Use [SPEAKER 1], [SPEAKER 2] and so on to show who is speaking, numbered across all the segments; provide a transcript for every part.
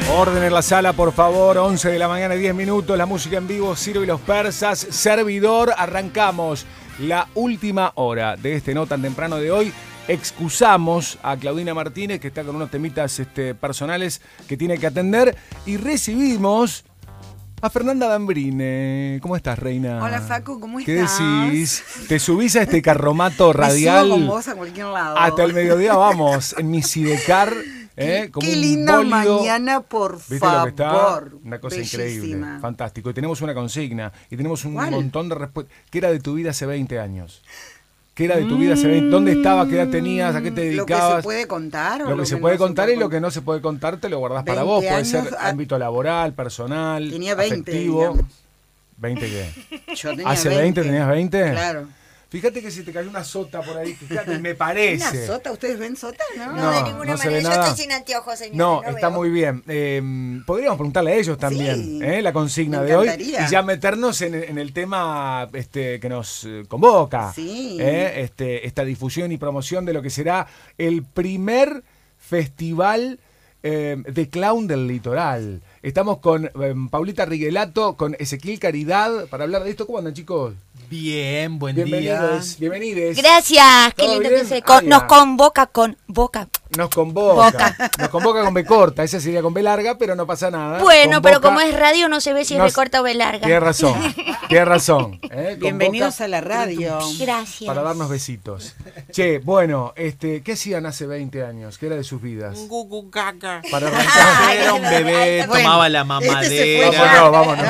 [SPEAKER 1] Orden en la sala, por favor. 11 de la mañana, 10 minutos. La música en vivo, Ciro y los Persas. Servidor, arrancamos la última hora de este No Tan Temprano de hoy. Excusamos a Claudina Martínez, que está con unos temitas personales que tiene que atender. Y recibimos a Fernanda Dambrine. ¿Cómo estás, reina?
[SPEAKER 2] Hola, Facu, ¿cómo
[SPEAKER 1] ¿Qué
[SPEAKER 2] estás?
[SPEAKER 1] decís? ¿Te subís a este carromato radial?
[SPEAKER 2] Me subo con vos a cualquier lado.
[SPEAKER 1] Hasta el mediodía vamos, en mi sidecar. Como
[SPEAKER 2] Qué
[SPEAKER 1] un
[SPEAKER 2] linda
[SPEAKER 1] bólido.
[SPEAKER 2] mañana, por
[SPEAKER 1] ¿Viste
[SPEAKER 2] favor.
[SPEAKER 1] lo que está? Una cosa
[SPEAKER 2] Bellísima.
[SPEAKER 1] increíble, fantástico. Y tenemos una consigna, y tenemos un
[SPEAKER 2] ¿Cuál?
[SPEAKER 1] montón de respuestas. ¿Qué era de tu vida hace 20 años? ¿Qué era de tu vida hace 20? ¿Dónde estabas? ¿Qué edad tenías? ¿A qué te dedicabas?
[SPEAKER 2] ¿Lo que se puede contar?
[SPEAKER 1] Lo que se puede contar y lo que no se puede contar te lo guardás para vos. Puede ser ámbito laboral, personal,
[SPEAKER 2] tenía 20,
[SPEAKER 1] afectivo.
[SPEAKER 2] digamos.
[SPEAKER 1] ¿20 qué?
[SPEAKER 2] Yo tenía
[SPEAKER 1] ¿Hace 20 tenías 20?
[SPEAKER 2] Claro.
[SPEAKER 1] Fíjate que si te cayó una sota por ahí, fíjate, me parece.
[SPEAKER 2] ¿Una sota? ¿Ustedes ven sota? No,
[SPEAKER 1] No,
[SPEAKER 3] de ninguna
[SPEAKER 1] no se
[SPEAKER 3] manera.
[SPEAKER 1] ve nada.
[SPEAKER 3] Yo estoy sin anteojos, señor.
[SPEAKER 1] No, está muy bien. Podríamos preguntarle a ellos también,
[SPEAKER 2] Sí,
[SPEAKER 1] la consigna
[SPEAKER 2] me
[SPEAKER 1] de hoy.
[SPEAKER 2] encantaría.
[SPEAKER 1] Y ya meternos en el tema que nos convoca.
[SPEAKER 2] Sí.
[SPEAKER 1] Esta difusión y promoción de lo que será el primer festival de clown del litoral. Estamos con Paulita Riguelato, con Ezequiel Caridad, para hablar de esto. ¿Cómo andan, chicos?
[SPEAKER 4] Bien, buen
[SPEAKER 1] Bienvenidos,
[SPEAKER 4] día.
[SPEAKER 1] bienvenides.
[SPEAKER 3] Gracias, qué
[SPEAKER 1] ¿Todo
[SPEAKER 3] lindo
[SPEAKER 1] bien?
[SPEAKER 3] que se
[SPEAKER 1] Ah,
[SPEAKER 3] nos
[SPEAKER 1] ya.
[SPEAKER 3] convoca con boca.
[SPEAKER 1] Nos convoca. Nos convoca con B corta. Esa sería con B larga, pero no pasa nada.
[SPEAKER 3] Bueno, pero
[SPEAKER 1] Convoca.
[SPEAKER 3] como es radio no se ve si es
[SPEAKER 1] No
[SPEAKER 3] de
[SPEAKER 1] se-
[SPEAKER 3] corta o de larga.
[SPEAKER 1] Tienes razón, tienes razón.
[SPEAKER 2] Bienvenidos
[SPEAKER 1] Convoca
[SPEAKER 2] a la radio.
[SPEAKER 3] Gracias.
[SPEAKER 1] para darnos besitos. Che, bueno, ¿qué hacían hace 20 años? ¿Qué era de sus vidas?
[SPEAKER 4] Gugu caca.
[SPEAKER 1] Para arrancar.
[SPEAKER 4] Era un bebé,
[SPEAKER 2] Bueno,
[SPEAKER 4] tomaba la
[SPEAKER 2] este se fue
[SPEAKER 4] mamadera.
[SPEAKER 2] ya.
[SPEAKER 1] Vámonos.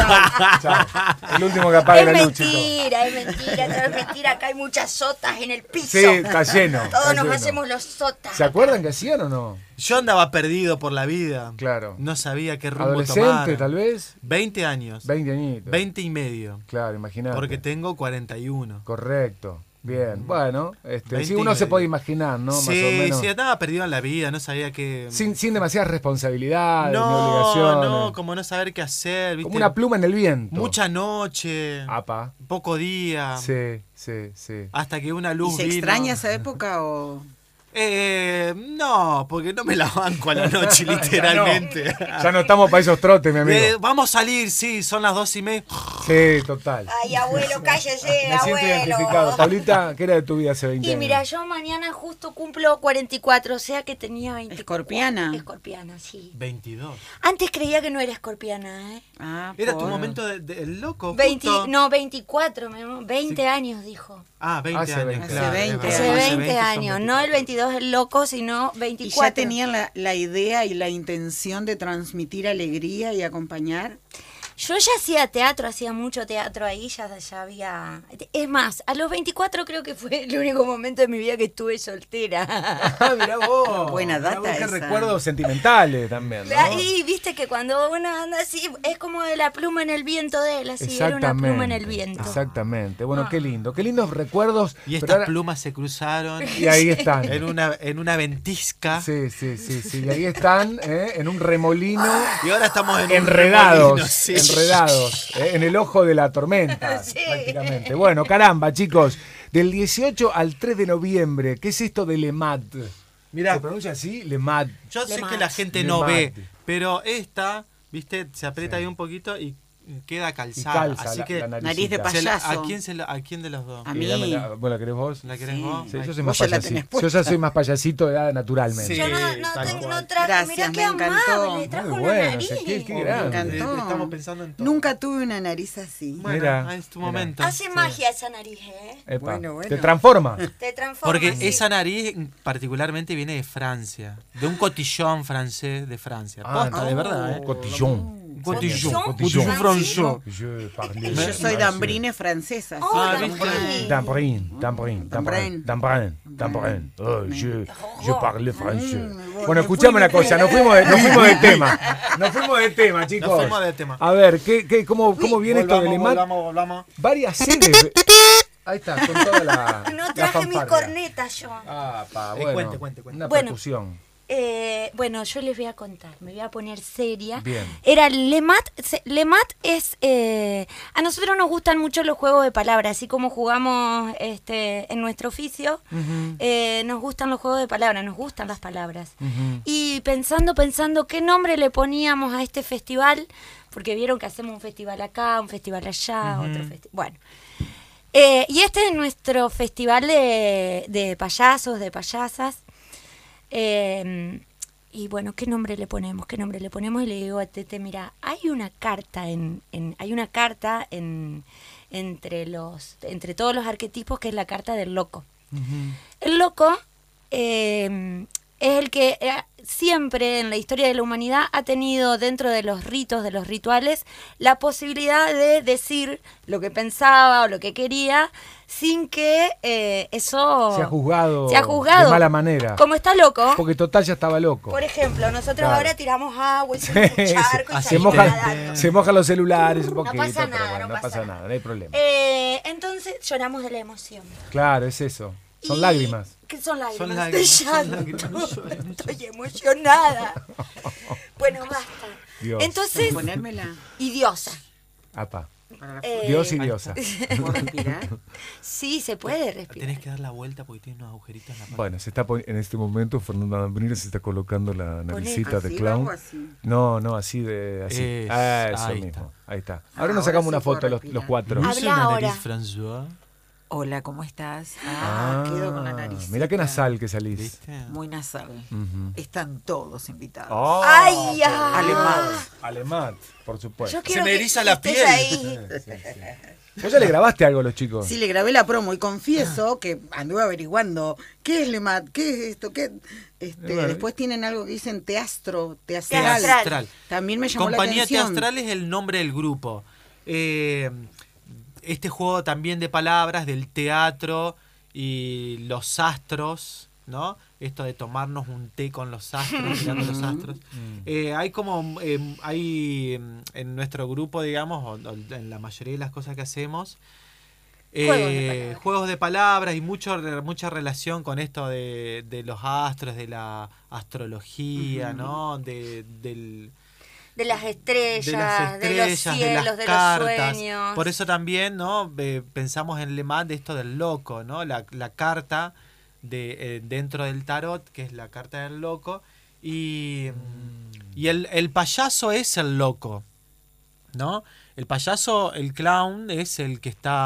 [SPEAKER 1] Chao. El último que apague
[SPEAKER 3] Es
[SPEAKER 1] la luz, chicos.
[SPEAKER 3] mentira, es mentira, todo es mentira. Acá hay muchas sotas en el piso.
[SPEAKER 1] Sí, está lleno.
[SPEAKER 3] Todos
[SPEAKER 1] está
[SPEAKER 3] nos
[SPEAKER 1] lleno.
[SPEAKER 3] hacemos los sotas.
[SPEAKER 1] ¿Se acuerdan que hacían o no?
[SPEAKER 4] Yo andaba perdido por la vida.
[SPEAKER 1] Claro.
[SPEAKER 4] No sabía qué rumbo
[SPEAKER 1] Adolescente,
[SPEAKER 4] tomar.
[SPEAKER 1] tal vez.
[SPEAKER 4] 20 años.
[SPEAKER 1] 20 añitos.
[SPEAKER 4] 20 y medio.
[SPEAKER 1] Claro, imagínate.
[SPEAKER 4] Porque tengo 41.
[SPEAKER 1] Correcto. Bien. Bueno,
[SPEAKER 4] 20
[SPEAKER 1] sí,
[SPEAKER 4] y
[SPEAKER 1] uno se
[SPEAKER 4] medio.
[SPEAKER 1] puede imaginar, ¿no? Más o
[SPEAKER 4] Sí,
[SPEAKER 1] menos.
[SPEAKER 4] sí, andaba perdido en la vida. No sabía qué.
[SPEAKER 1] Sin demasiadas responsabilidades, ni
[SPEAKER 4] No,
[SPEAKER 1] obligaciones.
[SPEAKER 4] no, como no saber qué hacer. ¿viste?
[SPEAKER 1] Como una pluma en el viento.
[SPEAKER 4] Mucha noche.
[SPEAKER 1] Apa.
[SPEAKER 4] Poco día.
[SPEAKER 1] Sí, sí, sí.
[SPEAKER 4] Hasta que una
[SPEAKER 2] ¿Y
[SPEAKER 4] luz
[SPEAKER 2] se
[SPEAKER 4] vino.
[SPEAKER 2] extraña esa época o...?
[SPEAKER 4] No, porque no me la banco a la noche, literalmente.
[SPEAKER 1] Ya no estamos para esos trotes, mi amigo.
[SPEAKER 4] Vamos a salir, sí, son las 2:30.
[SPEAKER 1] Sí, total.
[SPEAKER 3] Ay, abuelo, cállese,
[SPEAKER 1] Me siento identificado.
[SPEAKER 3] abuelo.
[SPEAKER 1] Paulita, ¿qué era de tu vida hace 20
[SPEAKER 3] Y
[SPEAKER 1] años?
[SPEAKER 3] mira, yo mañana justo cumplo 44, o sea que tenía 24.
[SPEAKER 2] ¿Escorpiana?
[SPEAKER 3] Escorpiana, sí.
[SPEAKER 4] 22.
[SPEAKER 3] Antes creía que no era escorpiana, ¿eh?
[SPEAKER 2] Ah,
[SPEAKER 4] Era tu
[SPEAKER 2] por-
[SPEAKER 4] momento del loco.
[SPEAKER 3] 20,
[SPEAKER 4] justo.
[SPEAKER 3] no, 24, 20 años dijo.
[SPEAKER 4] Ah, 20
[SPEAKER 1] Hace
[SPEAKER 4] años.
[SPEAKER 1] 20.
[SPEAKER 4] claro,
[SPEAKER 2] Hace
[SPEAKER 4] es
[SPEAKER 2] 20
[SPEAKER 4] verdad.
[SPEAKER 3] Hace
[SPEAKER 2] Hace
[SPEAKER 3] 20
[SPEAKER 4] son
[SPEAKER 3] años, no
[SPEAKER 4] 24.
[SPEAKER 3] el 22 el loco, sino
[SPEAKER 2] Y
[SPEAKER 3] 24.
[SPEAKER 2] ya tenían la idea y la intención de transmitir alegría y acompañar.
[SPEAKER 3] Yo ya hacía teatro, hacía mucho teatro ahí, ya había... Es más, a los 24 creo que fue el único momento de mi vida que estuve soltera.
[SPEAKER 1] Ah, mirá vos.
[SPEAKER 2] Buena
[SPEAKER 1] Mirá
[SPEAKER 2] data
[SPEAKER 1] vos, qué
[SPEAKER 2] esa.
[SPEAKER 1] recuerdos sentimentales también, ¿no?
[SPEAKER 3] Y viste que cuando uno anda así, es como de la pluma en el viento de él, así, era una pluma en el viento.
[SPEAKER 1] Exactamente. Bueno, qué lindo. Qué lindos recuerdos.
[SPEAKER 4] Y
[SPEAKER 1] pero
[SPEAKER 4] estas
[SPEAKER 1] ahora-
[SPEAKER 4] plumas se cruzaron
[SPEAKER 1] Y ahí están.
[SPEAKER 4] en una ventisca.
[SPEAKER 1] Sí, sí, sí, sí. Y ahí están, en un remolino.
[SPEAKER 4] Y ahora estamos en un
[SPEAKER 1] Enredados,
[SPEAKER 4] remolino, sí.
[SPEAKER 1] enredados, en el ojo de la tormenta,
[SPEAKER 3] Sí.
[SPEAKER 1] prácticamente. Bueno, caramba, chicos, del 18 al 3 de noviembre, ¿qué es esto de LEMAT?
[SPEAKER 4] Mirá.
[SPEAKER 1] ¿Se pronuncia así? LEMAT.
[SPEAKER 4] Yo sé
[SPEAKER 3] Le
[SPEAKER 4] que la
[SPEAKER 3] mate.
[SPEAKER 4] gente
[SPEAKER 1] Le
[SPEAKER 4] no
[SPEAKER 1] mate.
[SPEAKER 4] ve, pero esta, viste, se aprieta
[SPEAKER 1] Sí.
[SPEAKER 4] ahí un poquito y queda
[SPEAKER 1] Y
[SPEAKER 4] calzada.
[SPEAKER 1] calza
[SPEAKER 4] Así
[SPEAKER 1] la,
[SPEAKER 4] que
[SPEAKER 1] la
[SPEAKER 2] nariz de
[SPEAKER 1] naricita.
[SPEAKER 2] payaso.
[SPEAKER 4] ¿a quién de los dos?
[SPEAKER 2] A
[SPEAKER 1] Y
[SPEAKER 2] mí.
[SPEAKER 1] ¿Vos la querés vos?
[SPEAKER 4] ¿La querés
[SPEAKER 2] Sí.
[SPEAKER 4] vos?
[SPEAKER 1] Sí,
[SPEAKER 4] Ay,
[SPEAKER 1] yo soy
[SPEAKER 2] vos
[SPEAKER 1] más
[SPEAKER 2] ya la
[SPEAKER 1] payasito.
[SPEAKER 2] tenés
[SPEAKER 1] Yo
[SPEAKER 2] puesta.
[SPEAKER 1] ya soy más payasito de edad naturalmente.
[SPEAKER 4] Sí.
[SPEAKER 3] Yo no
[SPEAKER 4] tal
[SPEAKER 3] tengo,
[SPEAKER 4] cual.
[SPEAKER 3] no traje,
[SPEAKER 2] Gracias,
[SPEAKER 3] mirá
[SPEAKER 2] me
[SPEAKER 3] qué
[SPEAKER 2] encantó.
[SPEAKER 3] amable, trajo
[SPEAKER 1] Muy
[SPEAKER 3] una
[SPEAKER 1] bueno,
[SPEAKER 3] nariz.
[SPEAKER 1] Ezequiel, qué
[SPEAKER 2] Me
[SPEAKER 1] grande.
[SPEAKER 2] encantó.
[SPEAKER 4] Estamos pensando en todo.
[SPEAKER 2] Nunca tuve una nariz así.
[SPEAKER 4] Bueno,
[SPEAKER 1] Mira,
[SPEAKER 4] es tu
[SPEAKER 1] mira.
[SPEAKER 4] momento.
[SPEAKER 3] Hace
[SPEAKER 4] Sí.
[SPEAKER 3] magia esa nariz, ¿eh?
[SPEAKER 1] Epa,
[SPEAKER 2] Bueno, bueno.
[SPEAKER 1] Te transforma.
[SPEAKER 3] Te transforma.
[SPEAKER 4] Porque
[SPEAKER 3] sí.
[SPEAKER 4] esa nariz particularmente viene de Francia, de un cotillón francés de Francia.
[SPEAKER 1] Ah,
[SPEAKER 4] Posta, de verdad, ¿eh?
[SPEAKER 1] Cotillón.
[SPEAKER 4] Cotillón.
[SPEAKER 3] Cotillón.
[SPEAKER 4] Cotillón.
[SPEAKER 1] Je parle
[SPEAKER 2] Yo soy dambrine francesa.
[SPEAKER 3] Oh,
[SPEAKER 4] Ah,
[SPEAKER 3] Dambrine.
[SPEAKER 1] Dambrine. Oh, je parle français.
[SPEAKER 2] Mm,
[SPEAKER 1] Bueno,
[SPEAKER 2] me
[SPEAKER 1] escuchame
[SPEAKER 2] fui,
[SPEAKER 1] una
[SPEAKER 2] me fui.
[SPEAKER 1] cosa, nos fuimos de tema. Nos fuimos de tema, chicos.
[SPEAKER 4] Nos fuimos de tema.
[SPEAKER 1] A ver, ¿cómo viene esto del EMAT?
[SPEAKER 4] volvamos.
[SPEAKER 1] Varias sedes. Ahí está, con toda la.
[SPEAKER 3] No
[SPEAKER 1] la
[SPEAKER 3] traje mi
[SPEAKER 1] fanfarria.
[SPEAKER 3] corneta yo.
[SPEAKER 1] Ah, pa, bueno.
[SPEAKER 4] Cuente.
[SPEAKER 1] Una
[SPEAKER 3] Bueno.
[SPEAKER 1] percusión.
[SPEAKER 3] Bueno, yo les voy a contar, me voy a poner seria.
[SPEAKER 1] Bien.
[SPEAKER 3] Era Lemat. Lemat es... a nosotros nos gustan mucho los juegos de palabras, así como jugamos en nuestro oficio, nos gustan los juegos de palabras, nos gustan las palabras. Y pensando qué nombre le poníamos a este festival, porque vieron que hacemos un festival acá, un festival allá, otro festival... Bueno. Y este es nuestro festival de payasos, de payasas. Y bueno, ¿qué nombre le ponemos? Y le digo a Tete, mira, hay una carta entre todos los arquetipos, que es la carta del loco. El loco es el que siempre en la historia de la humanidad ha tenido, dentro de los ritos, de los rituales, la posibilidad de decir lo que pensaba o lo que quería sin que eso
[SPEAKER 1] Se ha juzgado
[SPEAKER 3] de mala
[SPEAKER 1] manera.
[SPEAKER 3] Como está loco.
[SPEAKER 1] Porque total ya estaba loco.
[SPEAKER 3] Por ejemplo, nosotros
[SPEAKER 1] Claro.
[SPEAKER 3] ahora tiramos agua, hicimos un charco y
[SPEAKER 1] se,
[SPEAKER 3] salimos
[SPEAKER 1] mojan,
[SPEAKER 3] nadando.
[SPEAKER 1] se mojan los celulares un
[SPEAKER 3] No
[SPEAKER 1] poquito,
[SPEAKER 3] pasa
[SPEAKER 1] pero
[SPEAKER 3] nada,
[SPEAKER 1] bueno,
[SPEAKER 3] no pasa nada.
[SPEAKER 1] no hay problema.
[SPEAKER 3] Entonces lloramos de la emoción.
[SPEAKER 1] Claro, es eso. Son
[SPEAKER 3] Y-
[SPEAKER 1] lágrimas.
[SPEAKER 3] ¿Qué son lágrimas?
[SPEAKER 4] Son
[SPEAKER 3] De
[SPEAKER 4] lágrimas, son
[SPEAKER 3] llanto.
[SPEAKER 4] lágrimas, lloran.
[SPEAKER 3] Estoy emocionada. Bueno, basta.
[SPEAKER 1] Dios.
[SPEAKER 3] Entonces,
[SPEAKER 2] Ponérmela.
[SPEAKER 3] y diosa.
[SPEAKER 1] Apa.
[SPEAKER 2] Para la
[SPEAKER 3] Eh,
[SPEAKER 1] Dios y diosa.
[SPEAKER 2] ¿Puedo respirar?
[SPEAKER 3] Sí, se puede respirar.
[SPEAKER 4] Tenés que dar la vuelta porque tiene unos agujeritos en la pata.
[SPEAKER 1] Bueno, en este momento Fernanda Dambrina se está colocando la naricita de
[SPEAKER 2] ¿Así
[SPEAKER 1] clown.
[SPEAKER 2] o así?
[SPEAKER 1] No, así de así.
[SPEAKER 4] Eso,
[SPEAKER 1] Eso
[SPEAKER 4] ahí
[SPEAKER 1] mismo.
[SPEAKER 4] está.
[SPEAKER 1] Ahí está. Ahora
[SPEAKER 2] Ahora
[SPEAKER 1] nos sacamos
[SPEAKER 2] sí
[SPEAKER 1] una
[SPEAKER 2] puedo
[SPEAKER 1] foto los
[SPEAKER 2] respirar.
[SPEAKER 1] cuatro.
[SPEAKER 3] Habla
[SPEAKER 4] ¿Luce una nariz,
[SPEAKER 3] ahora.
[SPEAKER 4] François?
[SPEAKER 2] Hola, ¿cómo estás? Quedo con la nariz.
[SPEAKER 1] Mira qué nasal que salís.
[SPEAKER 4] ¿Viste?
[SPEAKER 2] Muy nasal.
[SPEAKER 1] Ujú.
[SPEAKER 2] Están todos invitados.
[SPEAKER 1] Oh,
[SPEAKER 3] ¡Ay,
[SPEAKER 1] qué
[SPEAKER 3] ya!
[SPEAKER 2] Alemanes.
[SPEAKER 1] Alemán, por supuesto.
[SPEAKER 3] Yo quiero
[SPEAKER 4] me
[SPEAKER 3] que
[SPEAKER 4] eriza la
[SPEAKER 3] estés
[SPEAKER 4] piel.
[SPEAKER 3] ahí.
[SPEAKER 1] ¿Vos ya le grabaste algo a los chicos?
[SPEAKER 2] Sí, le grabé la promo y confieso que anduve averiguando qué es Lemat, qué es esto, qué
[SPEAKER 1] Bueno.
[SPEAKER 2] después tienen algo que dicen teatral.
[SPEAKER 3] Teatral.
[SPEAKER 2] También me llamó
[SPEAKER 4] Compañía
[SPEAKER 2] la atención.
[SPEAKER 4] Teatral es el nombre del grupo. Este juego también de palabras del teatro y los astros, ¿no? Esto de tomarnos un té con los astros, mirando los astros. Hay como, hay en nuestro grupo, digamos, o en la mayoría de las cosas que hacemos, juegos de palabras y mucha relación con esto de los astros, de la astrología, ¿no?
[SPEAKER 3] De las estrellas,
[SPEAKER 4] de las
[SPEAKER 3] de los
[SPEAKER 4] estrellas,
[SPEAKER 3] cielos, de los
[SPEAKER 4] cartas.
[SPEAKER 3] sueños.
[SPEAKER 4] Por eso también, ¿no? Pensamos en Lemat de esto del loco, ¿no? La carta dentro del tarot, que es la carta del loco, y el payaso es el loco, ¿no? El payaso, el clown, es el que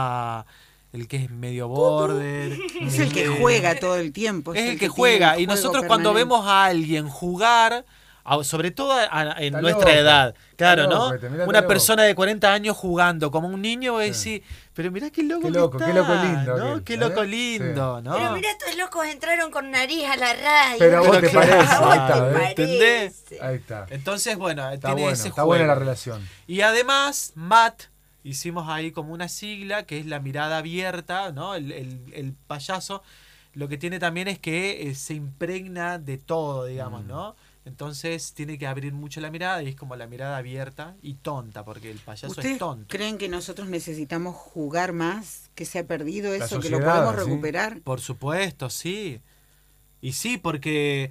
[SPEAKER 4] es medio border.
[SPEAKER 2] Es el que juega todo el tiempo.
[SPEAKER 4] Es el que
[SPEAKER 2] tiene
[SPEAKER 4] juega.
[SPEAKER 2] un
[SPEAKER 4] Y
[SPEAKER 2] juego
[SPEAKER 4] nosotros cuando
[SPEAKER 2] permanente.
[SPEAKER 4] vemos a alguien jugar, sobre todo en
[SPEAKER 1] Está
[SPEAKER 4] nuestra
[SPEAKER 1] loco.
[SPEAKER 4] edad, claro,
[SPEAKER 1] Está
[SPEAKER 4] ¿no?
[SPEAKER 1] loco, te mirá, está
[SPEAKER 4] Una
[SPEAKER 1] loco.
[SPEAKER 4] persona de 40 años jugando como un niño, vos decís, pero mirá qué loco
[SPEAKER 1] Qué
[SPEAKER 4] que
[SPEAKER 1] loco,
[SPEAKER 4] está,
[SPEAKER 1] qué loco lindo
[SPEAKER 4] ¿no?
[SPEAKER 1] aquel,
[SPEAKER 4] Qué loco
[SPEAKER 1] ¿eh?
[SPEAKER 4] lindo, ¿no?
[SPEAKER 3] Pero mira, estos locos entraron con nariz a la radio.
[SPEAKER 1] Pero a vos te
[SPEAKER 4] claro,
[SPEAKER 1] parece.
[SPEAKER 3] ¿A vos
[SPEAKER 1] Ahí
[SPEAKER 3] te
[SPEAKER 1] está, ¿eh?
[SPEAKER 3] parece?
[SPEAKER 4] ¿Entendés?
[SPEAKER 1] Ahí está.
[SPEAKER 4] Entonces, bueno,
[SPEAKER 1] Está
[SPEAKER 4] tiene
[SPEAKER 1] bueno,
[SPEAKER 4] ese
[SPEAKER 1] está
[SPEAKER 4] juego.
[SPEAKER 1] buena la relación.
[SPEAKER 4] Y además, MAT, hicimos ahí como una sigla, que es la mirada abierta, ¿no? El payaso, lo que tiene también es que se impregna de todo, digamos, ¿no? Entonces tiene que abrir mucho la mirada y es como la mirada abierta y tonta, porque el payaso
[SPEAKER 2] ¿Ustedes
[SPEAKER 4] es tonto.
[SPEAKER 2] creen que nosotros necesitamos jugar más? ¿Que se ha perdido
[SPEAKER 1] La
[SPEAKER 2] eso? ¿Que lo
[SPEAKER 1] sociedad,
[SPEAKER 2] podemos
[SPEAKER 1] ¿sí?
[SPEAKER 2] recuperar?
[SPEAKER 4] Por supuesto, sí. Y sí, porque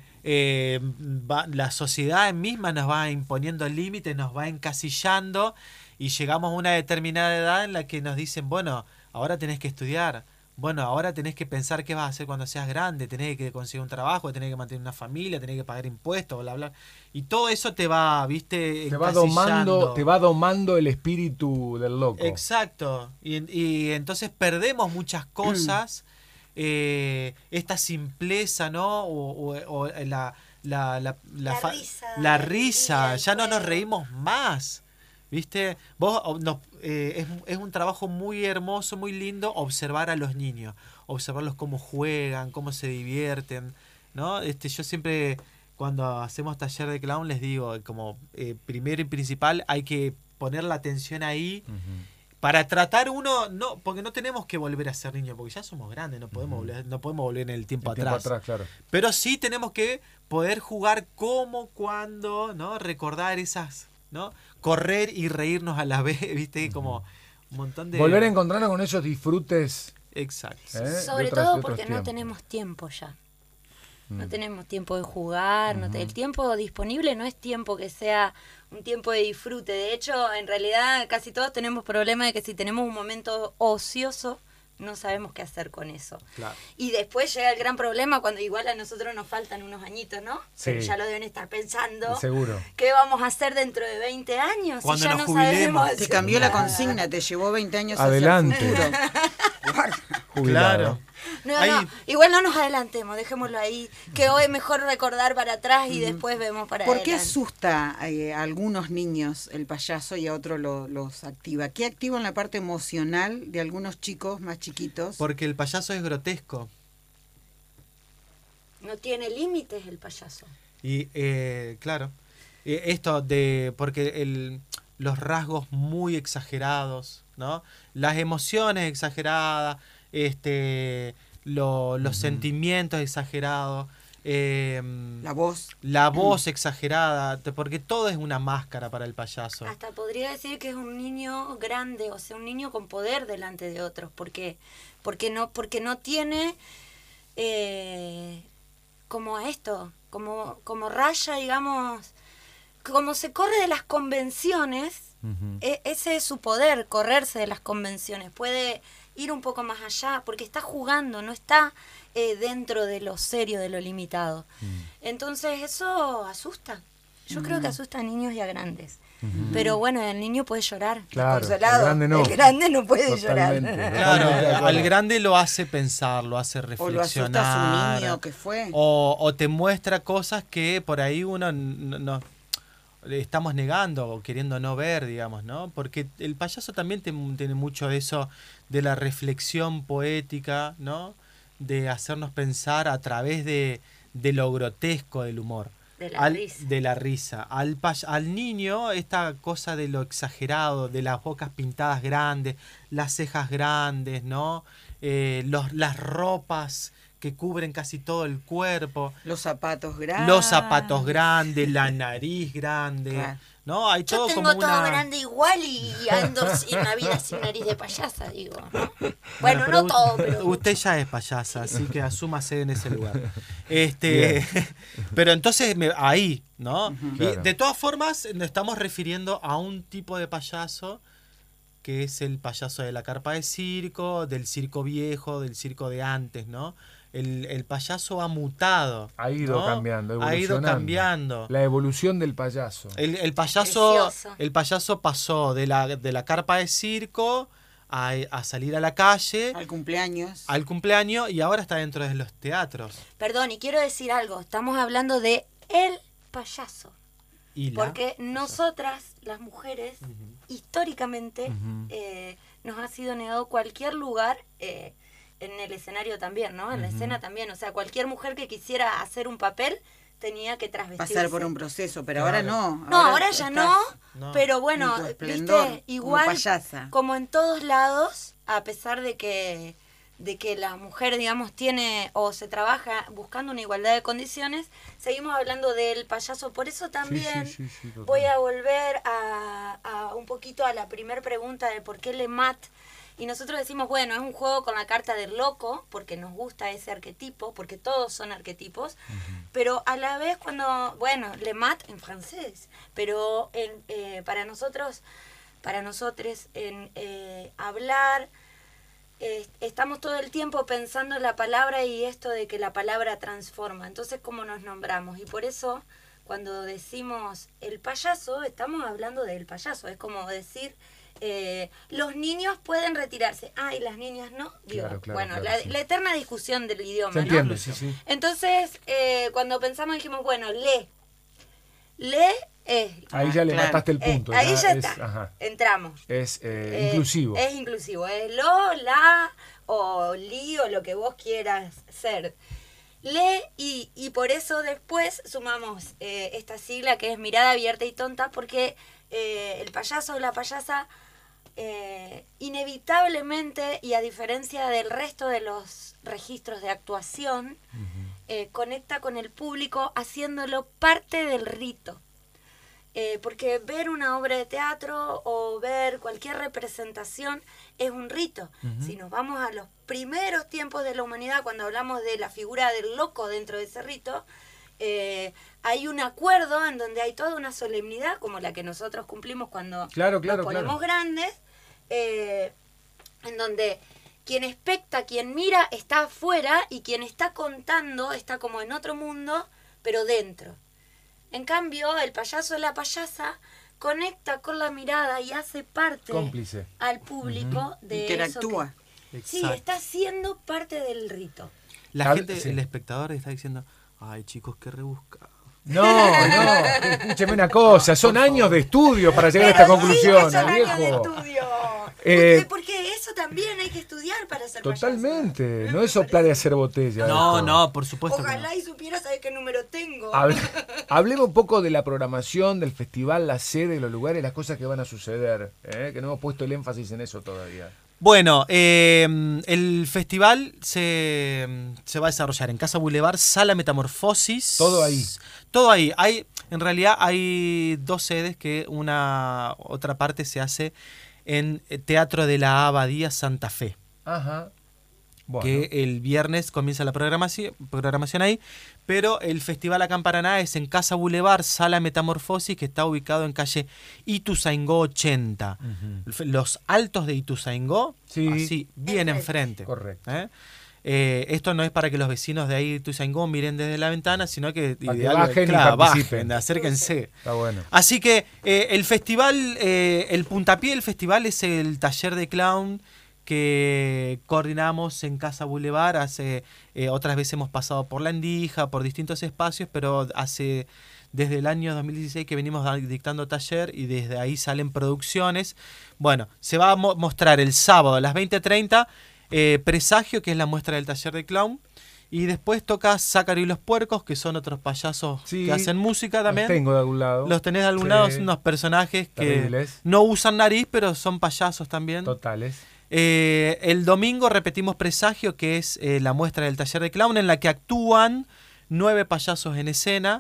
[SPEAKER 4] la sociedad misma nos va imponiendo límites, nos va encasillando y llegamos a una determinada edad en la que nos dicen, bueno, ahora tenés que estudiar, bueno, ahora tenés que pensar qué vas a hacer cuando seas grande, tenés que conseguir un trabajo, tenés que mantener una familia, tenés que pagar impuestos, bla, bla. Y todo eso te va, viste,
[SPEAKER 1] Te va
[SPEAKER 4] encasillando.
[SPEAKER 1] domando el espíritu del loco.
[SPEAKER 4] Exacto. Y entonces perdemos muchas cosas, esta simpleza, ¿no? O la risa, ya no nos reímos más. ¿Viste? Es un trabajo muy hermoso, muy lindo observar a los niños, observarlos cómo juegan, cómo se divierten, ¿no? Yo siempre, cuando hacemos taller de clown, les digo, como primero y principal, hay que poner la atención ahí para tratar no, porque no tenemos que volver a ser niños, porque ya somos grandes, no podemos volver en el tiempo atrás.
[SPEAKER 1] Claro.
[SPEAKER 4] Pero sí tenemos que poder jugar como, cuando, ¿no? Recordar esas, ¿no? Correr y reírnos a la vez, ¿viste? Como un montón de...
[SPEAKER 1] Volver a encontrarnos con esos disfrutes.
[SPEAKER 4] Exacto.
[SPEAKER 1] ¿eh?
[SPEAKER 3] Sobre
[SPEAKER 1] de
[SPEAKER 3] todo
[SPEAKER 1] otros
[SPEAKER 3] porque no
[SPEAKER 1] tiempos.
[SPEAKER 3] tenemos tiempo ya. no tenemos tiempo de jugar, el tiempo disponible no es tiempo que sea un tiempo de disfrute. De hecho, en realidad casi todos tenemos problema de que si tenemos un momento ocioso, no sabemos qué hacer con eso.
[SPEAKER 4] Claro.
[SPEAKER 3] Y después llega el gran problema cuando igual a nosotros nos faltan unos añitos, ¿no?
[SPEAKER 1] Sí.
[SPEAKER 3] Pero ya lo deben estar pensando.
[SPEAKER 1] Seguro.
[SPEAKER 3] ¿Qué vamos a hacer dentro de 20 años?
[SPEAKER 4] Cuando
[SPEAKER 3] si ya
[SPEAKER 4] nos
[SPEAKER 3] no
[SPEAKER 4] jubilemos.
[SPEAKER 3] sabemos.
[SPEAKER 2] Te cambió la
[SPEAKER 3] nada.
[SPEAKER 2] consigna, te llevó 20 años
[SPEAKER 1] Adelante.
[SPEAKER 2] hacia el futuro. Guarda.
[SPEAKER 1] Jubilado.
[SPEAKER 4] Claro.
[SPEAKER 3] No,
[SPEAKER 4] Ahí-
[SPEAKER 3] no, igual no nos adelantemos, dejémoslo ahí, que hoy es mejor recordar para atrás y después vemos para
[SPEAKER 2] ¿Por qué
[SPEAKER 3] adelante.
[SPEAKER 2] asusta a algunos niños el payaso y a otros los activa? ¿Qué activa en la parte emocional de algunos chicos más chiquitos?
[SPEAKER 4] Porque el payaso es grotesco.
[SPEAKER 3] No tiene límites el payaso.
[SPEAKER 4] Y claro, porque los rasgos muy exagerados, ¿no? Las emociones exageradas, los sentimientos exagerados,
[SPEAKER 2] La voz.
[SPEAKER 4] voz exagerada, porque todo es una máscara para el payaso.
[SPEAKER 3] Hasta podría decir que es un niño grande, o sea, un niño con poder delante de otros, porque no tiene como esto, como raya, digamos, como se corre de las convenciones, ese es su poder, correrse de las convenciones, puede ir un poco más allá, porque está jugando, no está dentro de lo serio, de lo limitado. Entonces eso asusta. Yo creo que asusta a niños y a grandes. Pero bueno, el niño puede llorar,
[SPEAKER 1] Claro,
[SPEAKER 3] consolado.
[SPEAKER 1] el grande no.
[SPEAKER 3] El grande no puede
[SPEAKER 1] Totalmente.
[SPEAKER 3] llorar.
[SPEAKER 4] Claro,
[SPEAKER 1] Totalmente de acuerdo.
[SPEAKER 4] al grande lo hace pensar, lo hace
[SPEAKER 2] O lo
[SPEAKER 4] reflexionar.
[SPEAKER 2] asusta a su niño que fue.
[SPEAKER 4] O te muestra cosas que por ahí uno no le estamos negando o queriendo no ver, digamos, ¿no? Porque el payaso también tiene mucho de eso, de la reflexión poética, ¿no? De hacernos pensar a través de lo grotesco del humor.
[SPEAKER 3] De la risa.
[SPEAKER 4] De la risa. Al niño, esta cosa de lo exagerado, de las bocas pintadas grandes, las cejas grandes, ¿no? Las ropas que cubren casi todo el cuerpo.
[SPEAKER 2] Los zapatos grandes.
[SPEAKER 4] Los zapatos grandes, la nariz grande,
[SPEAKER 2] Claro.
[SPEAKER 4] ¿no? Hay
[SPEAKER 3] Yo
[SPEAKER 4] todo
[SPEAKER 3] tengo
[SPEAKER 4] como
[SPEAKER 3] todo
[SPEAKER 4] una...
[SPEAKER 3] grande igual y ando en la vida sin nariz de payasa, digo, ¿no? Bueno,
[SPEAKER 4] pero
[SPEAKER 3] no todo, pero...
[SPEAKER 4] usted ya es payasa, así que asúmase en ese lugar. Pero entonces ahí, ¿no? Y
[SPEAKER 1] Claro.
[SPEAKER 4] de todas formas, nos estamos refiriendo a un tipo de payaso que es el payaso de la carpa de circo, del circo viejo, del circo de antes, ¿no? El payaso ha mutado.
[SPEAKER 1] Ha ido
[SPEAKER 4] ¿no?
[SPEAKER 1] cambiando,
[SPEAKER 4] Ha ido
[SPEAKER 1] evolucionando.
[SPEAKER 4] cambiando.
[SPEAKER 1] La evolución del payaso.
[SPEAKER 4] El
[SPEAKER 3] Precioso.
[SPEAKER 4] payaso pasó de la carpa de circo a salir a la calle,
[SPEAKER 2] Al cumpleaños.
[SPEAKER 4] al cumpleaños, y ahora está dentro de los teatros.
[SPEAKER 3] Perdón, y quiero decir algo, estamos hablando de el payaso.
[SPEAKER 4] Y
[SPEAKER 3] Porque nosotras, las mujeres, históricamente,
[SPEAKER 1] Ujú.
[SPEAKER 3] nos ha sido negado cualquier lugar en el escenario también, ¿no? En la escena también. O sea, cualquier mujer que quisiera hacer un papel tenía que trasvestirse.
[SPEAKER 2] Pasar por un proceso, pero
[SPEAKER 4] Claro.
[SPEAKER 2] ahora no.
[SPEAKER 3] No, ahora ya
[SPEAKER 2] estás
[SPEAKER 3] no,
[SPEAKER 4] No.
[SPEAKER 3] pero bueno,
[SPEAKER 2] en tu esplendor,
[SPEAKER 3] viste,
[SPEAKER 2] como
[SPEAKER 3] igual
[SPEAKER 2] payasa.
[SPEAKER 3] como en todos lados, a pesar de que la mujer, digamos, tiene o se trabaja buscando una igualdad de condiciones, seguimos hablando del payaso. Por eso también
[SPEAKER 1] sí, total.
[SPEAKER 3] voy a volver a un poquito a la primer pregunta de por qué Lemat. Y nosotros decimos, bueno, es un juego con la carta del loco, porque nos gusta ese arquetipo, porque todos son arquetipos, pero a la vez cuando, bueno, le mat en francés, pero para nosotros, en hablar, estamos todo el tiempo pensando en la palabra y esto de que la palabra transforma. Entonces, ¿cómo nos nombramos? Y por eso, cuando decimos el payaso, estamos hablando del payaso. Es como decir... los niños pueden retirarse. Ah, y las niñas no. Digo,
[SPEAKER 1] Claro,
[SPEAKER 3] bueno,
[SPEAKER 1] claro, sí.
[SPEAKER 3] la eterna discusión del idioma,
[SPEAKER 1] Se
[SPEAKER 3] ¿no?
[SPEAKER 1] entiende, sí, sí.
[SPEAKER 3] Entonces, cuando pensamos, dijimos, bueno, lee es...
[SPEAKER 1] Ahí ya le
[SPEAKER 2] claro.
[SPEAKER 1] mataste el punto.
[SPEAKER 3] ahí ya
[SPEAKER 1] es,
[SPEAKER 3] está.
[SPEAKER 1] ajá,
[SPEAKER 3] Entramos.
[SPEAKER 1] es inclusivo.
[SPEAKER 3] Es inclusivo. Es lo, la, o li, o lo que vos quieras ser. Lee y por eso después sumamos esta sigla que es mirada abierta y tonta, porque el payaso o la payasa inevitablemente, y a diferencia del resto de los registros de actuación, conecta con el público haciéndolo parte del rito. porque ver una obra de teatro o ver cualquier representación es un rito. Si nos vamos a los primeros tiempos de la humanidad, cuando hablamos de la figura del loco dentro de ese rito, hay un acuerdo en donde hay toda una solemnidad, como la que nosotros cumplimos cuando nos ponemos grandes, en donde quien especta, quien mira, está afuera, y quien está contando está como en otro mundo, pero dentro. En cambio, el payaso o la payasa conecta con la mirada y hace parte
[SPEAKER 1] cómplice
[SPEAKER 3] al público de
[SPEAKER 2] interactúa.
[SPEAKER 3] Eso sí, está siendo parte del rito.
[SPEAKER 4] La gente, el espectador está diciendo, ay chicos, qué rebuscado.
[SPEAKER 1] No, escúcheme una cosa, son años de estudio para llegar a esta conclusión,
[SPEAKER 3] son
[SPEAKER 1] viejo.
[SPEAKER 3] años de estudio. Porque eso también hay que estudiar para ser
[SPEAKER 1] totalmente,
[SPEAKER 3] payaso.
[SPEAKER 1] no es soplar y hacer botella.
[SPEAKER 4] No, por supuesto.
[SPEAKER 3] Ojalá y supiera saber qué número tengo.
[SPEAKER 1] Hablemos un poco de la programación del festival, la sede, los lugares, las cosas que van a suceder, que no hemos puesto el énfasis en eso todavía.
[SPEAKER 4] Bueno, el festival se va a desarrollar en Casa Boulevard, Sala Metamorfosis.
[SPEAKER 1] Todo ahí.
[SPEAKER 4] Todo ahí. En realidad hay 2 sedes, que otra parte se hace en Teatro de la Abadía Santa Fe.
[SPEAKER 1] Ajá. Bueno.
[SPEAKER 4] Que el viernes comienza la programación ahí, pero el festival acá en Paraná es en Casa Boulevard, Sala Metamorfosis, que está ubicado en calle Ituzaingó 80. Los altos de Ituzaingó, así, bien enfrente.
[SPEAKER 1] Correcto.
[SPEAKER 4] Esto no es para que los vecinos de ahí de Ituzaingó miren desde la ventana, sino que
[SPEAKER 1] bajen y participen.
[SPEAKER 4] Acérquense.
[SPEAKER 1] Está bueno.
[SPEAKER 4] Así que el festival, el puntapié del festival es el taller de clown que coordinamos en Casa Boulevard. Otras veces hemos pasado por La Endija, por distintos espacios, pero desde el año 2016 que venimos dictando taller, y desde ahí salen producciones. Bueno, se va a mostrar el sábado a las 20:30 Presagio, que es la muestra del taller de clown, y después toca Zácaro y los Puercos, que son otros payasos que hacen música también.
[SPEAKER 1] Los tengo de algún lado.
[SPEAKER 4] Los tenés de algún lado, son unos personajes terribles, que no usan nariz, pero son payasos también.
[SPEAKER 1] Totales.
[SPEAKER 4] El domingo repetimos Presagio, que es la muestra del taller de clown, en la que actúan 9 payasos en escena.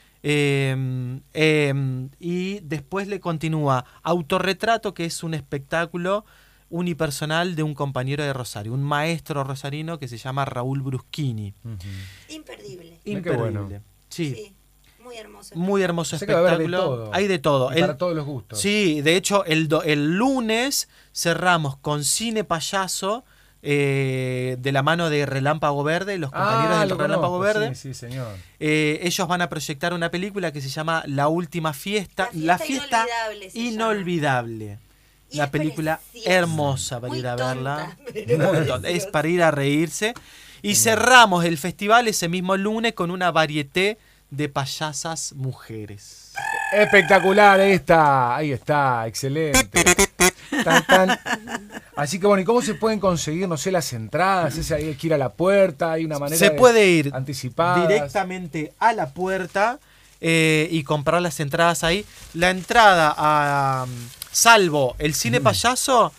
[SPEAKER 4] Y después le continúa Autorretrato, que es un espectáculo unipersonal de un compañero de Rosario, un maestro rosarino que se llama Raúl Bruschini.
[SPEAKER 3] Imperdible.
[SPEAKER 4] Imperdible.
[SPEAKER 1] Bueno.
[SPEAKER 4] Sí.
[SPEAKER 3] Muy hermoso.
[SPEAKER 4] Muy hermoso espectáculo. Hay de todo.
[SPEAKER 1] Para todos los gustos.
[SPEAKER 4] Sí, de hecho, el lunes cerramos con Cine Payaso, de la mano de Relámpago Verde, los compañeros del Relámpago Verde.
[SPEAKER 1] Sí, señor.
[SPEAKER 4] Ellos van a proyectar una película que se llama La Última Fiesta. La fiesta inolvidable. La película hermosa para ir a verla. Es para ir a reírse. Y cerramos el festival ese mismo lunes con una varieté de payasas mujeres.
[SPEAKER 1] Espectacular ahí está, excelente. Así que bueno, ¿y cómo se pueden conseguir, no sé, las entradas? Hay que ir a la puerta, hay una manera
[SPEAKER 4] se puede ir
[SPEAKER 1] anticipada
[SPEAKER 4] directamente a la puerta y comprar las entradas ahí. La entrada salvo el Cine Payaso.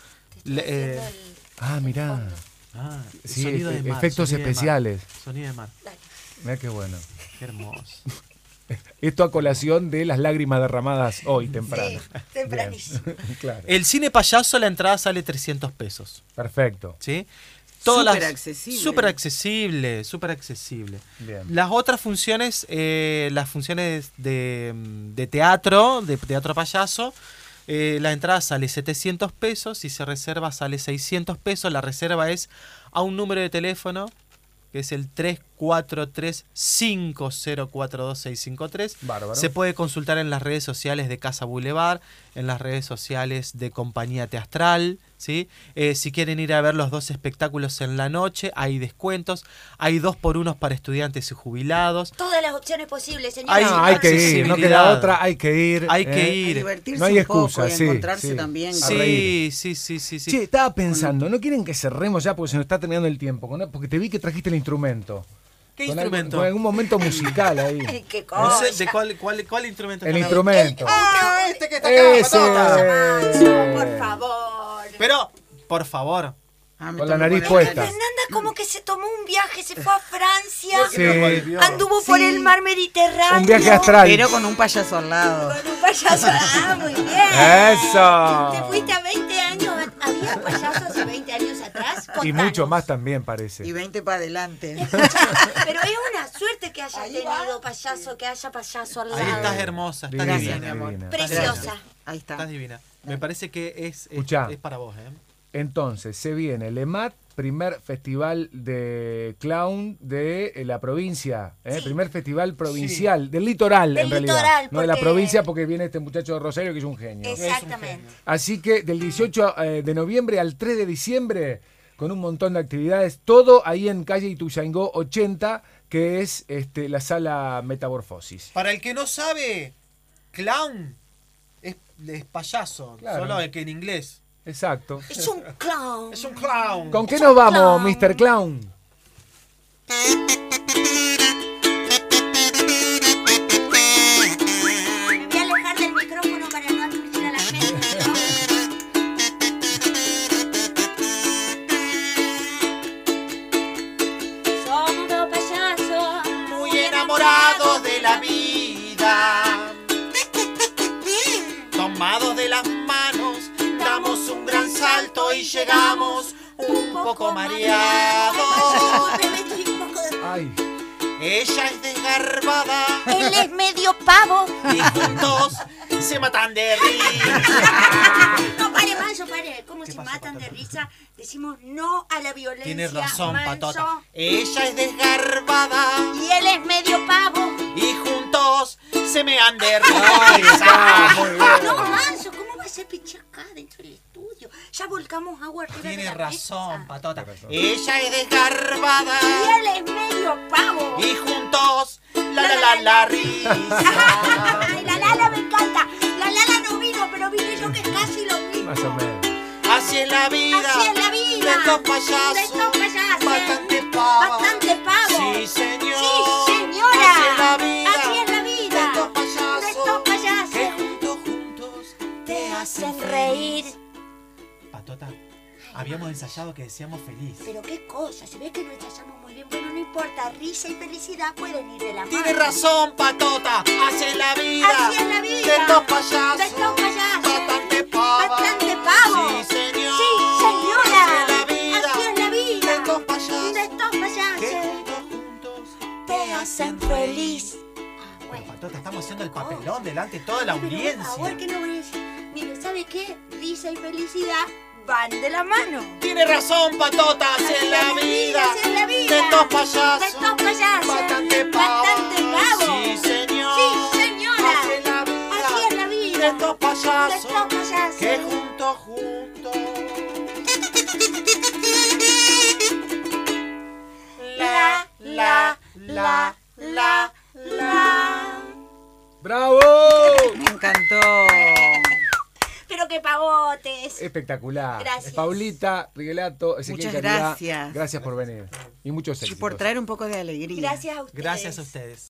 [SPEAKER 1] Mirá. Sí,
[SPEAKER 4] sonido de mar,
[SPEAKER 1] efectos
[SPEAKER 4] sonido
[SPEAKER 1] especiales.
[SPEAKER 4] Sonido de mar.
[SPEAKER 1] Mirá qué bueno.
[SPEAKER 4] Qué hermoso.
[SPEAKER 1] Esto a colación de las lágrimas derramadas hoy temprano.
[SPEAKER 3] Sí, tempranísimo.
[SPEAKER 1] Claro.
[SPEAKER 4] El Cine Payaso, la entrada sale 300 pesos.
[SPEAKER 1] Perfecto.
[SPEAKER 4] ¿Sí?
[SPEAKER 2] Súper accesible.
[SPEAKER 4] Súper accesible.
[SPEAKER 1] Bien.
[SPEAKER 4] Las otras funciones, las funciones de teatro payaso, la entrada sale 700 pesos, si se reserva sale 600 pesos. La reserva es a un número de teléfono, que es el 343-5042-653.
[SPEAKER 1] Bárbaro.
[SPEAKER 4] Se puede consultar en las redes sociales de Casa Boulevard, en las redes sociales de Compañía Teatral, ¿sí? Si quieren ir a ver los 2 espectáculos en la noche, hay descuentos, hay 2x1 para estudiantes y jubilados.
[SPEAKER 3] Todas las opciones posibles, señor.
[SPEAKER 1] Hay que ir, no queda otra, hay que ir.
[SPEAKER 4] Hay que ir.
[SPEAKER 2] A divertirse
[SPEAKER 1] No hay
[SPEAKER 2] un poco
[SPEAKER 1] excusa,
[SPEAKER 2] y
[SPEAKER 1] sí,
[SPEAKER 2] encontrarse
[SPEAKER 1] sí.
[SPEAKER 2] también.
[SPEAKER 4] Sí.
[SPEAKER 1] Che, estaba pensando, ¿no quieren que cerremos ya porque se nos está terminando el tiempo? Porque te vi que trajiste el instrumento.
[SPEAKER 4] ¿Qué instrumento?
[SPEAKER 1] Con algún momento musical ahí.
[SPEAKER 3] ¿Qué
[SPEAKER 4] No
[SPEAKER 3] cosa?
[SPEAKER 4] sé de cuál instrumento.
[SPEAKER 1] El
[SPEAKER 4] están
[SPEAKER 1] instrumento.
[SPEAKER 4] este que está acá,
[SPEAKER 1] Ese.
[SPEAKER 4] patota.
[SPEAKER 3] Por favor.
[SPEAKER 4] Pero, por favor,
[SPEAKER 2] Me
[SPEAKER 1] Con la
[SPEAKER 2] tengo que
[SPEAKER 1] nariz
[SPEAKER 2] poner
[SPEAKER 1] puesta.
[SPEAKER 3] Fernanda como que se tomó un viaje, se fue a Francia,
[SPEAKER 1] Sí.
[SPEAKER 3] anduvo por
[SPEAKER 2] Sí.
[SPEAKER 3] el mar Mediterráneo.
[SPEAKER 1] Un viaje astral.
[SPEAKER 2] Pero con un payaso al lado.
[SPEAKER 3] Con un payaso. Ah, muy bien.
[SPEAKER 1] ¡Eso!
[SPEAKER 3] Te fuiste a 20 años. ¿Había payasos hace 20 años atrás?
[SPEAKER 1] Y
[SPEAKER 3] Contanos.
[SPEAKER 1] mucho más también parece.
[SPEAKER 2] Y 20 para adelante.
[SPEAKER 3] Pero es una suerte que haya tenido payaso, que haya payaso al lado.
[SPEAKER 4] Ahí estás hermosa, estás
[SPEAKER 1] Divina,
[SPEAKER 4] divina.
[SPEAKER 2] mi amor.
[SPEAKER 1] divina.
[SPEAKER 3] Preciosa.
[SPEAKER 2] Ahí está.
[SPEAKER 4] Estás divina. Me parece que es
[SPEAKER 1] Escuchá.
[SPEAKER 4] para vos, ¿eh?
[SPEAKER 1] Entonces, se viene LEMAT, primer festival de clown de la provincia,
[SPEAKER 3] Sí.
[SPEAKER 1] primer festival provincial, del litoral
[SPEAKER 3] Del
[SPEAKER 1] en realidad,
[SPEAKER 3] litoral,
[SPEAKER 1] no de la
[SPEAKER 3] porque-
[SPEAKER 1] provincia porque viene este muchacho de Rosario que es un genio.
[SPEAKER 3] Exactamente.
[SPEAKER 1] Así que del 18 de noviembre al 3 de diciembre, con un montón de actividades, todo ahí en calle Ituzaingó 80, que es la sala Metamorfosis.
[SPEAKER 4] Para el que no sabe, clown es payaso,
[SPEAKER 1] Claro.
[SPEAKER 4] solo que en inglés.
[SPEAKER 1] Exacto.
[SPEAKER 3] Es un clown.
[SPEAKER 4] Es un clown.
[SPEAKER 1] ¿Con qué
[SPEAKER 3] Es
[SPEAKER 1] nos
[SPEAKER 3] un
[SPEAKER 1] vamos,
[SPEAKER 3] clown.
[SPEAKER 1] Mr. Clown?
[SPEAKER 3] Me voy a alejar del micrófono para no aturdir a la gente, ¿no? Somos dos payasos
[SPEAKER 4] Muy enamorados de la vida. Tomados de las manos, damos un gran salto y llegamos un poco mareados.
[SPEAKER 3] Discúlpeme, estoy un poco de...
[SPEAKER 1] Ay,
[SPEAKER 4] Ella es desgarbada
[SPEAKER 3] Él es medio pavo.
[SPEAKER 4] y juntos se matan de risa.
[SPEAKER 3] No, pare, Manso, pare. ¿Cómo se
[SPEAKER 4] pasó,
[SPEAKER 3] matan de
[SPEAKER 4] Patota?
[SPEAKER 3] risa? Decimos no a la violencia.
[SPEAKER 4] Tienes razón,
[SPEAKER 3] Manso.
[SPEAKER 4] Patota. Ella es desgarbada
[SPEAKER 3] Y él es medio pavo.
[SPEAKER 4] y juntos se me han de
[SPEAKER 1] ahí
[SPEAKER 4] risa.
[SPEAKER 1] está, muy bien.
[SPEAKER 3] No, Manso, ¿cómo va a ser pichar acá dentro del estudio? Ya volcamos agua arriba de
[SPEAKER 4] Tienes
[SPEAKER 3] la
[SPEAKER 4] razón,
[SPEAKER 3] mesa.
[SPEAKER 4] Patota.
[SPEAKER 1] Tienes razón.
[SPEAKER 4] Ella es desgarbada
[SPEAKER 3] Y él es medio pavo.
[SPEAKER 4] y juntos la risa.
[SPEAKER 3] Ay, la Lala me encanta. La Lala no vino, pero vine yo que es casi lo mismo.
[SPEAKER 1] más o menos.
[SPEAKER 4] Así es la vida.
[SPEAKER 3] Así es la vida.
[SPEAKER 4] De estos payasos.
[SPEAKER 3] De estos payasos.
[SPEAKER 4] Bastante pavo.
[SPEAKER 3] Bastante pavo.
[SPEAKER 4] Sí, señor.
[SPEAKER 3] Sí, señora.
[SPEAKER 4] Así es la vida.
[SPEAKER 3] Así es la vida.
[SPEAKER 4] De estos payasos.
[SPEAKER 3] De estos payasos.
[SPEAKER 4] Que juntos
[SPEAKER 3] Te hacen reír.
[SPEAKER 4] Patota, habíamos ensayado que decíamos feliz.
[SPEAKER 3] Pero qué cosa, se ve que no ensayamos muy bien. Bueno, no importa, risa y felicidad pueden ir de la mano.
[SPEAKER 4] Tienes razón, Patota. Así es la vida.
[SPEAKER 3] Así es la vida.
[SPEAKER 4] De estos payasos.
[SPEAKER 3] De estos payasos.
[SPEAKER 4] Bastante pavo.
[SPEAKER 3] Bastante pavo.
[SPEAKER 4] Sí, señor.
[SPEAKER 3] Sí, señora.
[SPEAKER 4] Así es la vida.
[SPEAKER 3] Así es la vida.
[SPEAKER 4] De estos payasos.
[SPEAKER 3] De estos payasos.
[SPEAKER 4] Que juntos
[SPEAKER 3] Te hacen feliz. Ah,
[SPEAKER 4] Bueno, Patota, estamos haciendo el papelón delante de toda la
[SPEAKER 3] Pero,
[SPEAKER 4] audiencia.
[SPEAKER 3] por favor, que no voy a decir. Mire, ¿sabe qué? Risa y felicidad van de la mano.
[SPEAKER 4] Tienes razón, Patota. Así es la vida.
[SPEAKER 3] Así es la vida.
[SPEAKER 4] De estos payasos.
[SPEAKER 3] De estos payasos.
[SPEAKER 4] Bastante pavo.
[SPEAKER 3] Bastante pavo.
[SPEAKER 4] Sí, señor.
[SPEAKER 3] Sí, señora.
[SPEAKER 4] Así es la vida.
[SPEAKER 3] Así es la vida.
[SPEAKER 4] De estos payasos.
[SPEAKER 3] De estos payasos.
[SPEAKER 4] Que juntos. La.
[SPEAKER 1] ¡Bravo!
[SPEAKER 2] Me encantó.
[SPEAKER 3] Pero qué pavotes.
[SPEAKER 1] Espectacular.
[SPEAKER 3] Gracias.
[SPEAKER 1] Paulita, Rigelato, Ezequiel
[SPEAKER 2] Muchas
[SPEAKER 1] Caridad,
[SPEAKER 2] gracias.
[SPEAKER 1] Gracias por venir. Y muchos
[SPEAKER 2] Y
[SPEAKER 1] éxitos.
[SPEAKER 2] por traer un poco de alegría.
[SPEAKER 3] Gracias a ustedes.
[SPEAKER 4] Gracias a ustedes.